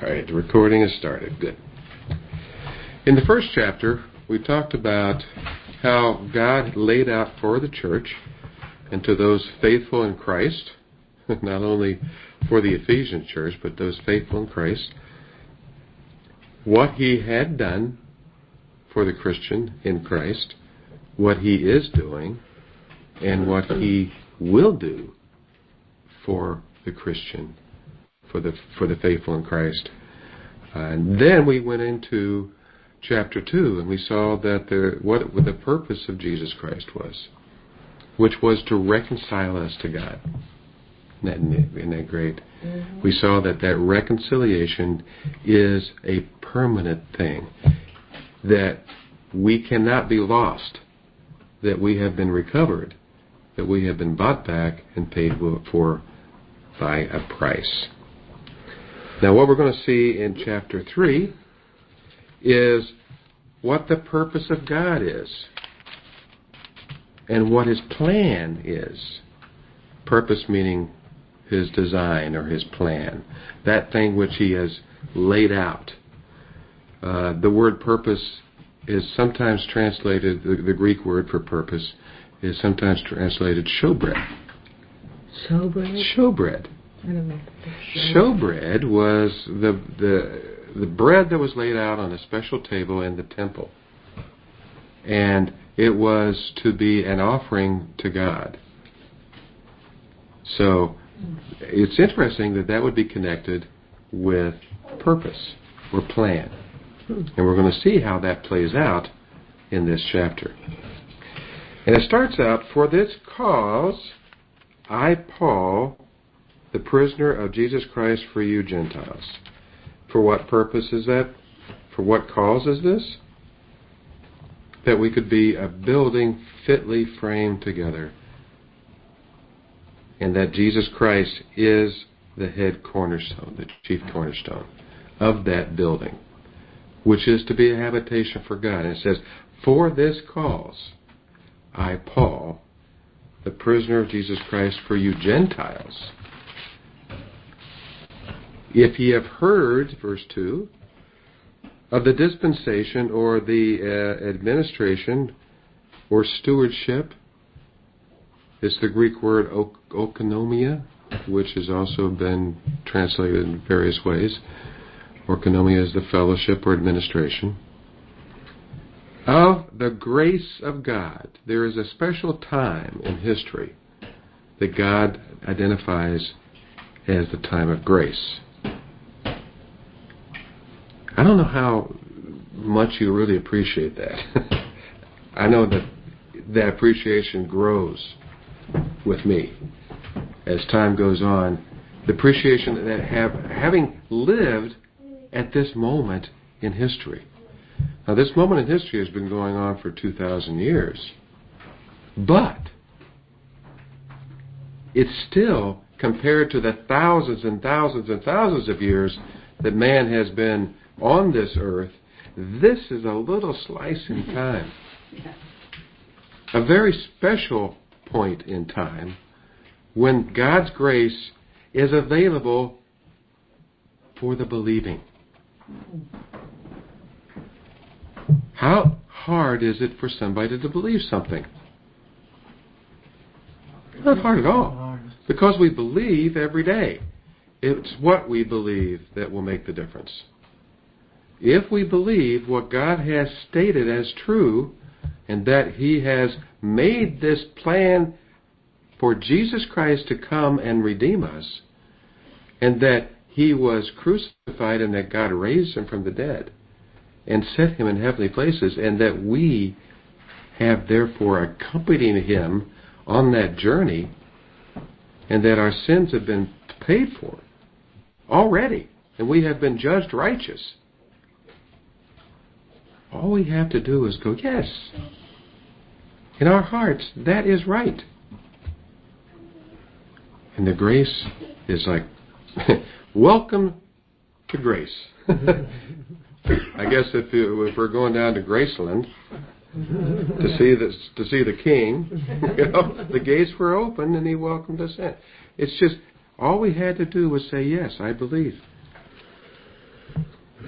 right, the recording has started. Good. In the first chapter, we talked about how God laid out for the church and to those faithful in Christ, not only for the Ephesian church, but those faithful in Christ, what He had done for the Christian in Christ, what He is doing, and what He will do for the Christian, for the faithful in Christ. And then we went into chapter 2, and we saw that what the purpose of Jesus Christ was, which was to reconcile us to God. Isn't that great? Mm-hmm. We saw that reconciliation is a permanent thing, that we cannot be lost, that we have been recovered, that we have been bought back and paid for by a price. Now, what we're going to see in chapter 3 is what the purpose of God is and what His plan is. Purpose meaning His design or His plan, that thing which He has laid out. The word purpose is sometimes translated, the Greek word for purpose is sometimes translated showbread. Showbread? Showbread. I don't know. Showbread was the bread that was laid out on a special table in the temple. And it was to be an offering to God. So it's interesting that would be connected with purpose or plan. And we're going to see how that plays out in this chapter. And it starts out, "For this cause, I, Paul, the prisoner of Jesus Christ for you Gentiles." For what purpose is that? For what cause is this? That we could be a building fitly framed together. And that Jesus Christ is the head cornerstone, the chief cornerstone of that building, which is to be a habitation for God. And it says, "For this cause, I, Paul, the prisoner of Jesus Christ for you Gentiles, if ye have heard," verse 2, "of the dispensation or the administration or stewardship," it's the Greek word oikonomia, which has also been translated in various ways. Oikonomia is the fellowship or administration. "Of the grace of God." There is a special time in history that God identifies as the time of grace. I don't know how much you really appreciate that. I know that appreciation grows with me as time goes on. The appreciation that having lived at this moment in history. Now, this moment in history has been going on for 2,000 years. But it's still, compared to the thousands and thousands and thousands of years that man has been on this earth, this is a little slice in time. A very special point in time when God's grace is available for the believing. How hard is it for somebody to believe something? Not hard at all. Because we believe every day. It's what we believe that will make the difference. If we believe what God has stated as true, and that He has made this plan for Jesus Christ to come and redeem us, and that He was crucified and that God raised Him from the dead and set Him in heavenly places, and that we have therefore accompanied Him on that journey, and that our sins have been paid for already, and we have been judged righteous. All we have to do is go, yes. In our hearts, that is right. And the grace is like, welcome to grace. I guess if we're going down to Graceland to see the King, the gates were open and He welcomed us in. It's just, all we had to do was say, yes, I believe.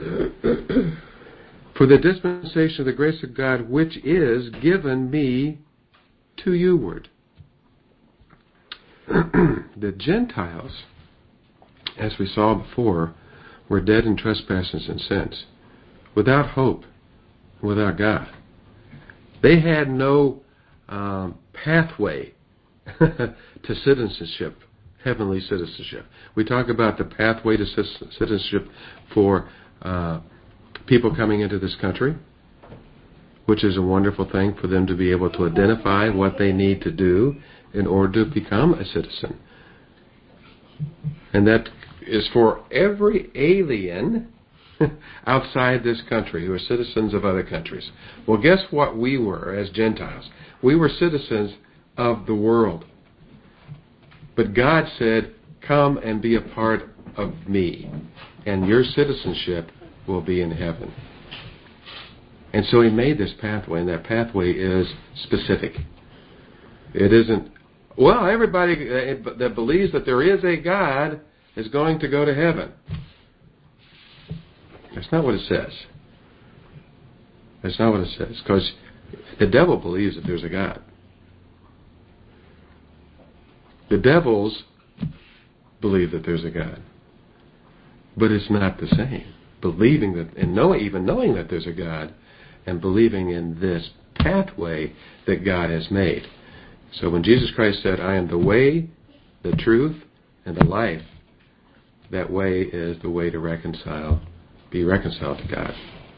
For the dispensation of the grace of God which is given me to youward. The Gentiles, as we saw before, were dead in trespasses and sins, without hope, without God. They had no pathway to citizenship, heavenly citizenship. We talk about the pathway to citizenship for people coming into this country, which is a wonderful thing for them to be able to identify what they need to do in order to become a citizen. And that is for every alien outside this country who are citizens of other countries. Well, guess what we were as Gentiles? We were citizens of the world. But God said, come and be a part of me, and your citizenship will be in heaven. And so He made this pathway, and that pathway is specific. It isn't, well, everybody that believes that there is a God is going to go to heaven. That's not what it says. That's not what it says, because the devil believes that there's a God. The devils believe that there's a God. But it's not the same. Believing that, and even knowing that there's a God, and believing in this pathway that God has made. So when Jesus Christ said, I am the way, the truth, and the life, that way is the way to be reconciled to God.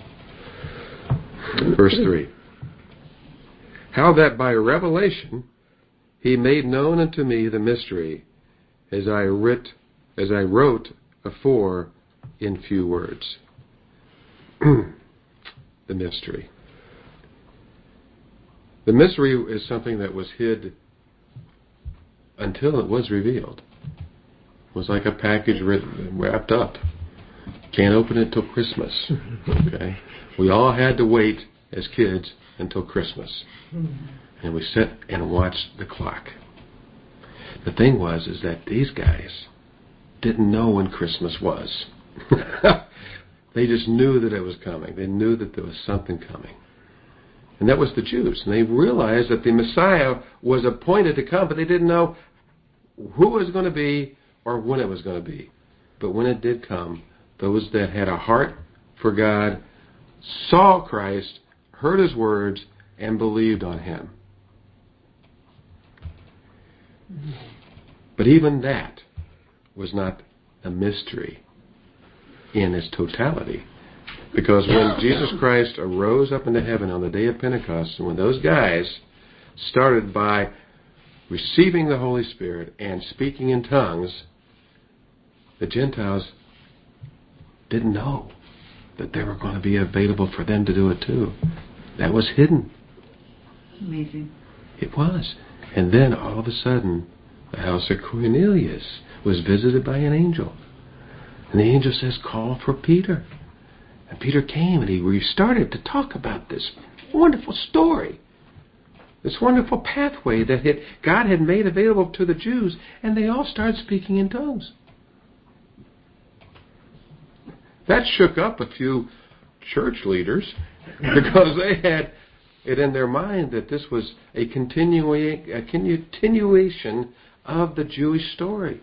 Verse 3. How that by revelation He made known unto me the mystery, as I wrote afore in few words. The mystery. The mystery is something that was hid until it was revealed. It was like a package wrapped up. Can't open it till Christmas. Okay, we all had to wait as kids until Christmas, and we sat and watched the clock. The thing is that these guys didn't know when Christmas was. They just knew that it was coming. They knew that there was something coming. And that was the Jews. And they realized that the Messiah was appointed to come, but they didn't know who it was going to be or when it was going to be. But when it did come, those that had a heart for God saw Christ, heard His words, and believed on Him. But even that was not a mystery in its totality. Because when Jesus Christ arose up into heaven on the day of Pentecost, and when those guys started by receiving the Holy Spirit and speaking in tongues, the Gentiles didn't know that they were going to be available for them to do it too. That was hidden. Amazing. It was. And then all of a sudden, the house of Cornelius was visited by an angel. And the angel says, call for Peter. And Peter came and he started to talk about this wonderful story. This wonderful pathway that God had made available to the Jews. And they all started speaking in tongues. That shook up a few church leaders because they had it in their mind that this was a continuation of the Jewish story.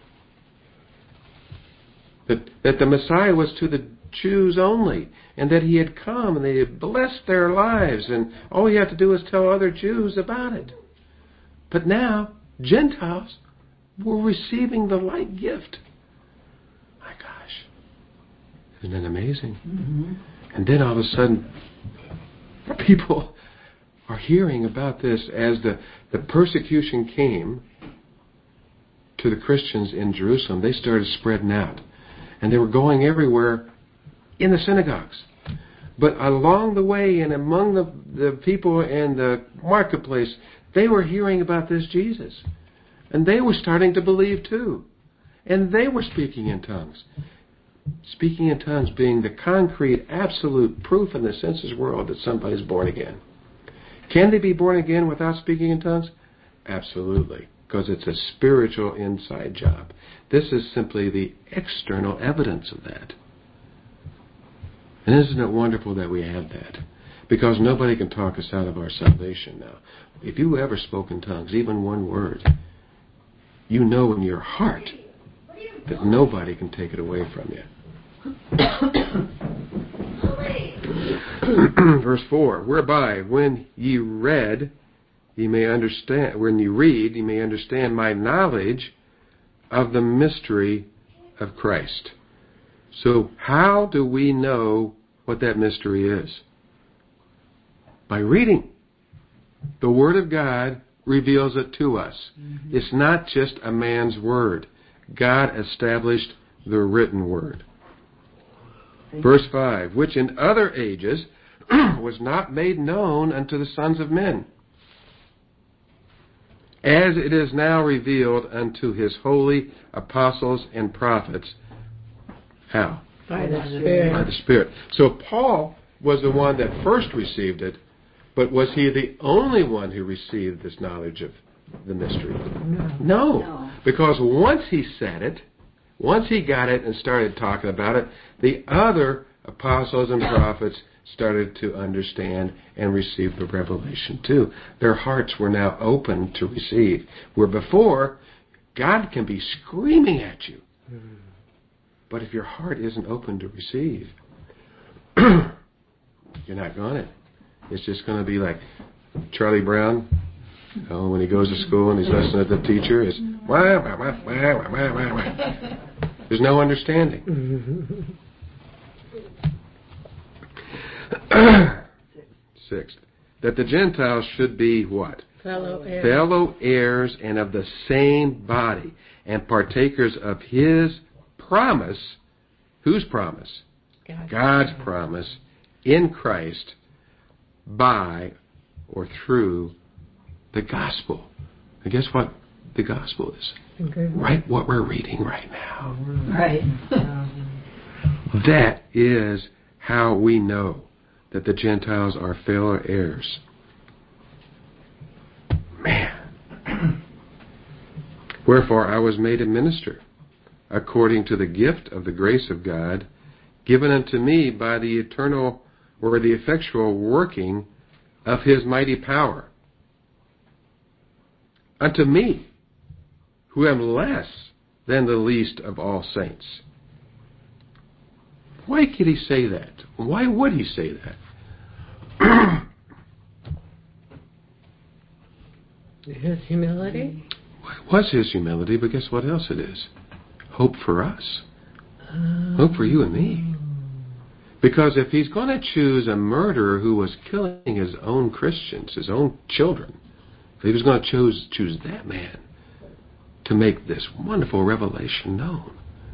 That the Messiah was to the Jews only, and that He had come and they had blessed their lives, and all you have to do is tell other Jews about it. But now, Gentiles were receiving the like gift. My gosh. Isn't that amazing? Mm-hmm. And then all of a sudden, people are hearing about this as the persecution came to the Christians in Jerusalem. They started spreading out. And they were going everywhere in the synagogues. But along the way and among the people in the marketplace, they were hearing about this Jesus. And they were starting to believe too. And they were speaking in tongues. Speaking in tongues being the concrete, absolute proof in the senses world that somebody's born again. Can they be born again without speaking in tongues? Absolutely. Because it's a spiritual inside job. This is simply the external evidence of that. And isn't it wonderful that we have that? Because nobody can talk us out of our salvation now. If you ever spoke in tongues, even one word, you know in your heart that nobody can take it away from you. Verse 4, whereby when ye read, ye may understand, when you read, ye may understand my knowledge of the mystery of Christ. So how do we know what that mystery is? By reading. The Word of God reveals it to us. Mm-hmm. It's not just a man's word. God established the written word. Verse 5, which in other ages was not made known unto the sons of men, as it is now revealed unto his holy apostles and prophets. How? By the Spirit. By the Spirit. So Paul was the one that first received it, but was he the only one who received this knowledge of the mystery? No. Because once he said it, once he got it and started talking about it, the other apostles and prophets started to understand and receive the revelation too. Their hearts were now open to receive. Where before, God can be screaming at you. But if your heart isn't open to receive, you're not going to. It's just going to be like Charlie Brown, when he goes to school and he's listening to the teacher. It's wah, wah, wah, wah, wah, wah, wah. There's no understanding. Sixth, that the Gentiles should be what? Fellow heirs. Fellow heirs and of the same body, and partakers of his promise. Whose promise? God's promise in Christ by or through the gospel. And guess what the gospel is? Right, what we're reading right now. Right. That is how we know that the Gentiles are fellow heirs. Man. Wherefore I was made a minister, according to the gift of the grace of God, given unto me by the eternal or the effectual working of his mighty power. Unto me, who am less than the least of all saints. Why could he say that? Why would he say that? His humility? It was his humility, but guess what else it is? Hope for us. Hope for you and me. Because if he's going to choose a murderer who was killing his own Christians, his own children, if he was going to choose that man to make this wonderful revelation known,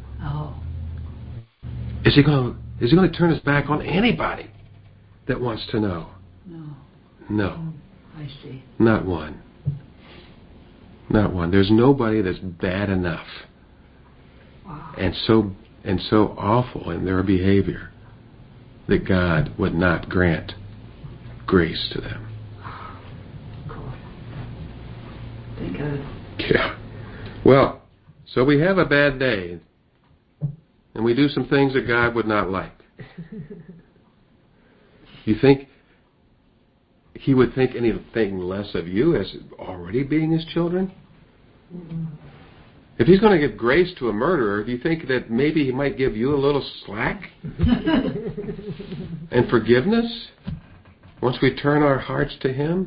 is he going to turn his back on anybody that wants to know? No. I see. Not one. Not one. There's nobody that's bad enough and so awful in their behavior that God would not grant grace to them. Cool. Thank God. Yeah. Well, so we have a bad day, and we do some things that God would not like. You think he would think anything less of you as already being his children? If he's going to give grace to a murderer, do you think that maybe he might give you a little slack? And forgiveness? Once we turn our hearts to him?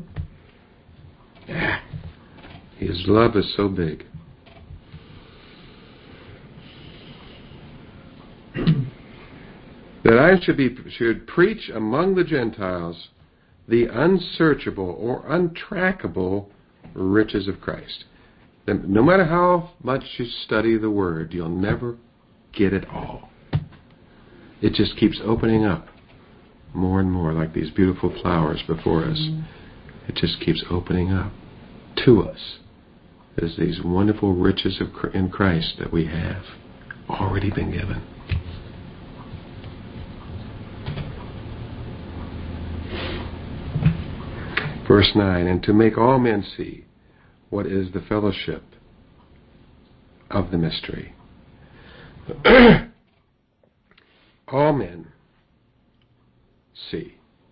His love is so big. That I should preach among the Gentiles the unsearchable or untrackable riches of Christ. No matter how much you study the Word, you'll never get it all. It just keeps opening up more and more, like these beautiful flowers before us. It just keeps opening up to us as these wonderful riches in Christ that we have already been given. Verse 9, and to make all men see what is the fellowship of the mystery. All men see.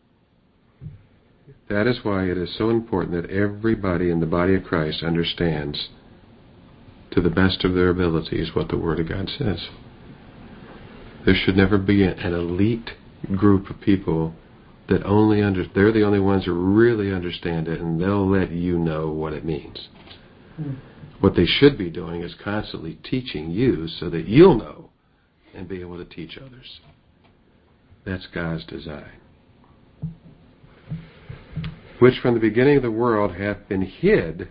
That is why it is so important that everybody in the body of Christ understands to the best of their abilities what the Word of God says. There should never be an elite group of people that they're the only ones who really understand it, and they'll let you know what it means. What they should be doing is constantly teaching you so that you'll know and be able to teach others. That's God's design. Which from the beginning of the world hath been hid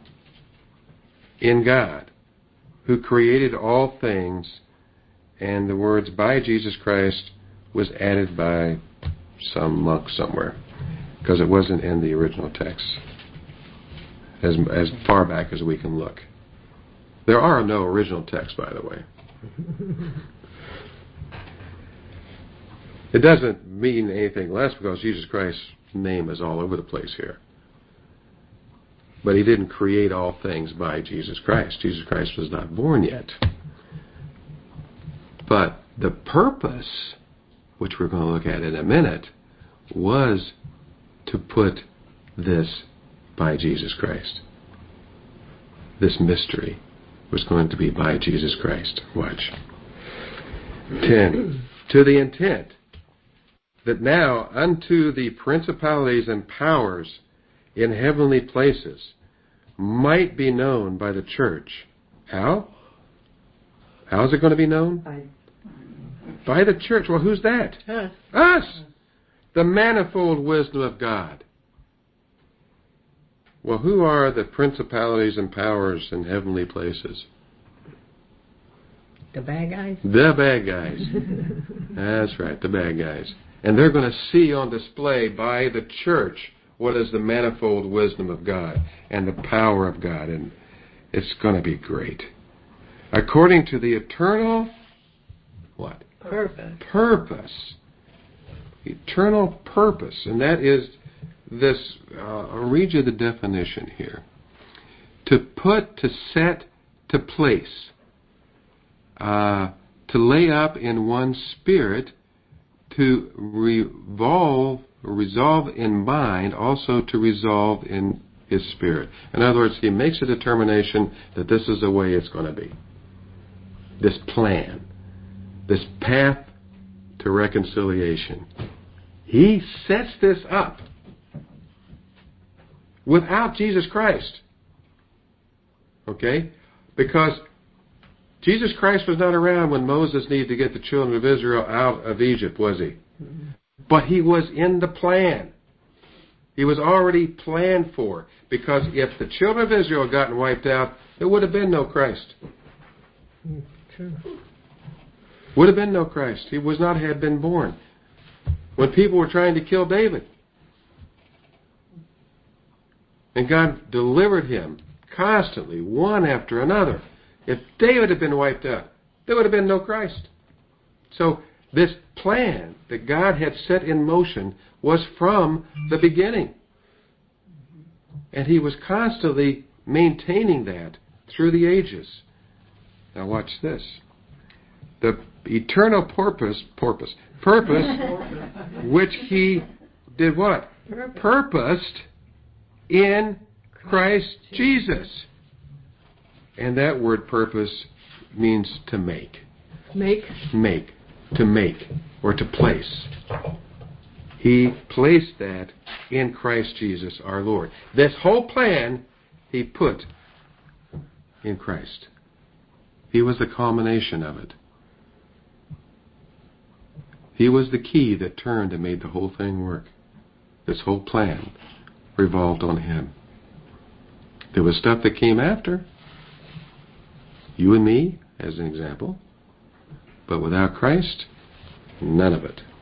in God, who created all things, and the words by Jesus Christ was added by some monk somewhere, because it wasn't in the original text as far back as we can look. There are no original texts, by the way. It doesn't mean anything less because Jesus Christ's name is all over the place here. But he didn't create all things by Jesus Christ. Jesus Christ was not born yet. But the purpose, which we're going to look at in a minute, was to put this by Jesus Christ. This mystery was going to be by Jesus Christ. Watch. 10. To the intent that now unto the principalities and powers in heavenly places might be known by the church. How? How is it going to be known? By the church. Well, who's that? Us. Us! The manifold wisdom of God. Well, who are the principalities and powers in heavenly places? The bad guys? The bad guys. That's right, the bad guys. And they're going to see on display by the church what is the manifold wisdom of God and the power of God. And it's going to be great. According to the eternal, what? Purpose. Eternal purpose. And that is this, I'll read you the definition here. To put, to set, to place. To lay up in one's spirit, to resolve in mind, also to resolve in his spirit. In other words, he makes a determination that this is the way it's going to be. This plan, this path to reconciliation. He sets this up without Jesus Christ. Okay? Because Jesus Christ was not around when Moses needed to get the children of Israel out of Egypt, was he? But he was in the plan. He was already planned for. Because if the children of Israel had gotten wiped out, there would have been no Christ. True. Would have been no Christ. He was not had been born. When people were trying to kill David, and God delivered him constantly, one after another. If David had been wiped out, there would have been no Christ. So this plan that God had set in motion was from the beginning. And he was constantly maintaining that through the ages. Now watch this. The eternal purpose which he did what? Purposed in Christ Jesus. And that word purpose means to make. Make. To make, or to place. He placed that in Christ Jesus our Lord. This whole plan he put in Christ. He was the culmination of it. He was the key that turned and made the whole thing work. This whole plan revolved on him. There was stuff that came after. You and me, as an example. But without Christ, none of it.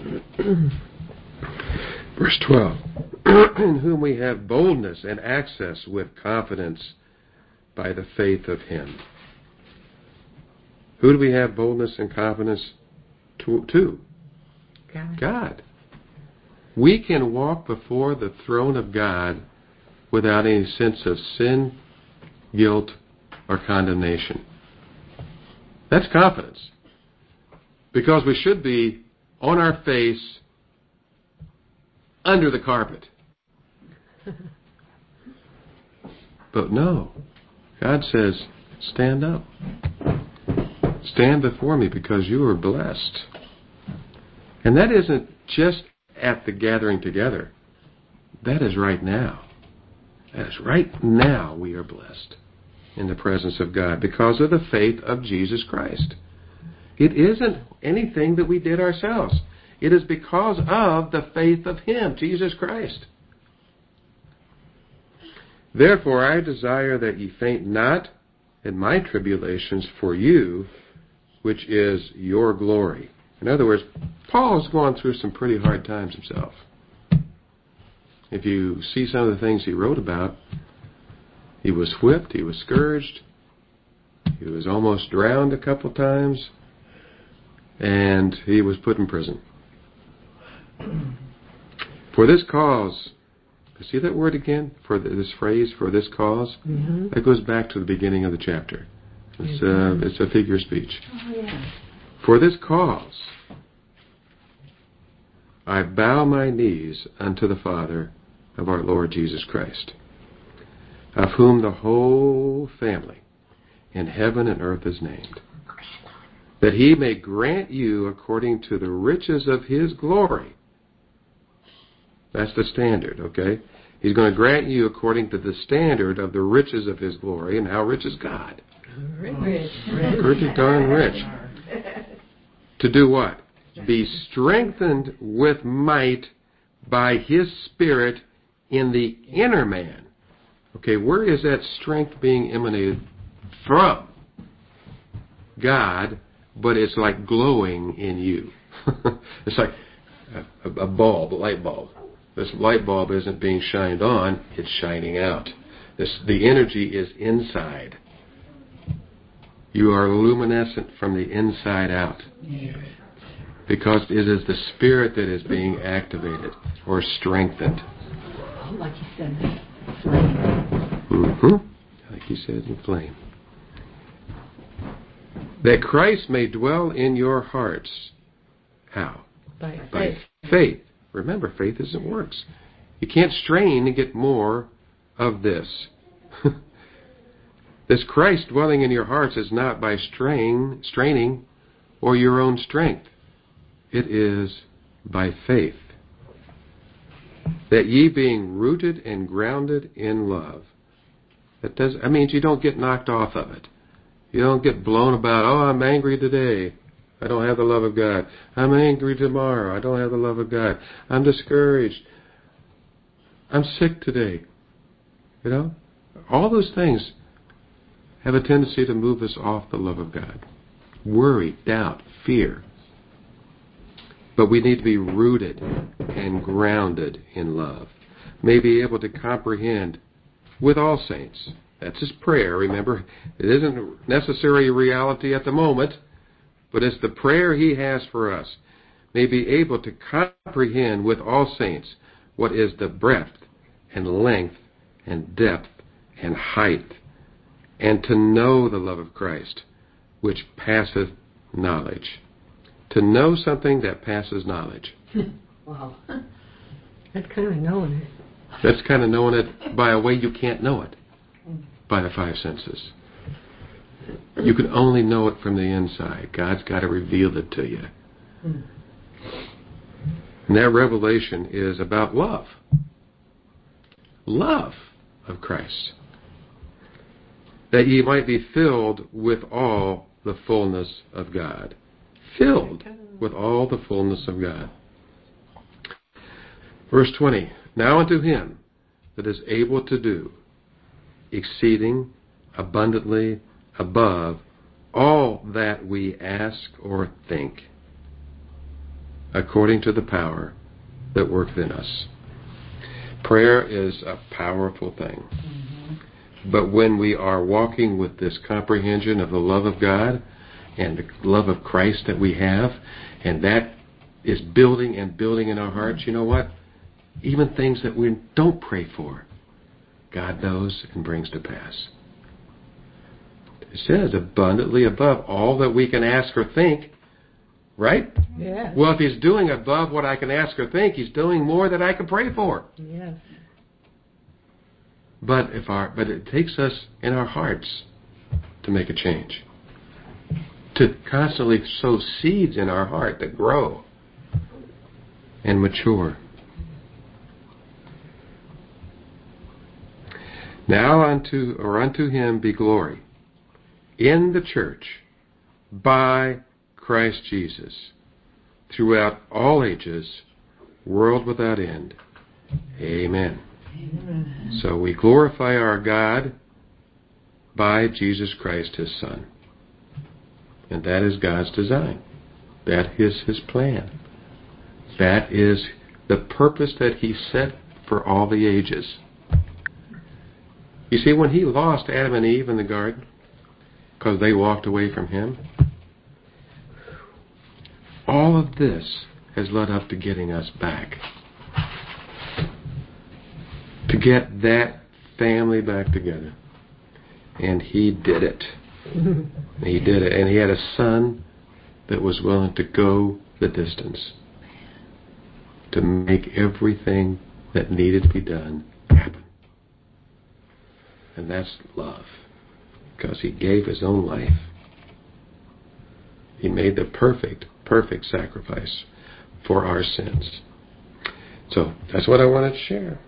Verse 12. In whom we have boldness and access with confidence by the faith of him. Who do we have boldness and confidence to? God. We can walk before the throne of God without any sense of sin, guilt, or condemnation. That's confidence. Because we should be on our face, under the carpet. But no, God says, stand up. Stand before me because you are blessed. And that isn't just at the gathering together. That is right now. That is right now we are blessed in the presence of God because of the faith of Jesus Christ. It isn't anything that we did ourselves. It is because of the faith of Him, Jesus Christ. Therefore I desire that ye faint not in my tribulations for you, which is your glory. In other words, Paul's gone through some pretty hard times himself. If you see some of the things he wrote about, he was whipped, he was scourged, he was almost drowned a couple times, and he was put in prison. For this cause, see that word again? For this phrase, for this cause? Mm-hmm. That goes back to the beginning of the chapter. It's a figure of speech. Oh, yeah. For this cause, I bow my knees unto the Father of our Lord Jesus Christ, of whom the whole family in heaven and earth is named, that He may grant you according to the riches of His glory. That's the standard, okay? He's going to grant you according to the standard of the riches of His glory. And how rich is God? Rich. Pretty darn rich. To do what? Be strengthened with might by His Spirit in the inner man. Okay, where is that strength being emanated from? God, but it's like glowing in you. It's like a bulb, a light bulb. This light bulb isn't being shined on, it's shining out. The energy is inside. You are luminescent from the inside out. Because it is the Spirit that is being activated or strengthened. Like you said, flame. Mm-hmm. Like He said, in flame. That Christ may dwell in your hearts. How? By By faith. Remember, faith isn't works. You can't strain to get more of this. This Christ dwelling in your hearts is not by straining or your own strength. It is by faith. That ye being rooted and grounded in love. That means you don't get knocked off of it. You don't get blown about, oh, I'm angry today. I don't have the love of God. I'm angry tomorrow. I don't have the love of God. I'm discouraged. I'm sick today. You know? All those things have a tendency to move us off the love of God. Worry, doubt, fear. But we need to be rooted and grounded in love. May be able to comprehend with all saints. That's His prayer, remember. It isn't necessarily a reality at the moment, but it's the prayer He has for us. May be able to comprehend with all saints what is the breadth and length and depth and height, and to know the love of Christ, which passeth knowledge. To know something that passes knowledge. Wow. That's kind of knowing it. That's kind of knowing it by a way you can't know it, by the five senses. You can only know it from the inside. God's got to reveal it to you. And that revelation is about love. Love of Christ. That ye might be filled with all the fullness of God. Filled with all the fullness of God. Verse 20. Now unto Him that is able to do exceeding abundantly above all that we ask or think, according to the power that worketh in us. Prayer is a powerful thing. But when we are walking with this comprehension of the love of God and the love of Christ that we have, and that is building and building in our hearts, you know what? Even things that we don't pray for, God knows and brings to pass. It says abundantly above all that we can ask or think. Right? Yes. Well, if He's doing above what I can ask or think, He's doing more than I can pray for. Yes. But it takes us in our hearts to make a change. To constantly sow seeds in our heart that grow and mature. Now unto Him be glory in the church by Christ Jesus throughout all ages, world without end. Amen. Amen. So we glorify our God by Jesus Christ, His Son. And that is God's design. That is His plan. That is the purpose that He set for all the ages. You see, when He lost Adam and Eve in the garden, because they walked away from Him, all of this has led up to getting us back. To get that family back together. And He did it. He did it. And He had a Son that was willing to go the distance to make everything that needed to be done happen. And that's love. Because He gave His own life. He made the perfect sacrifice for our sins. So that's what I wanted to share.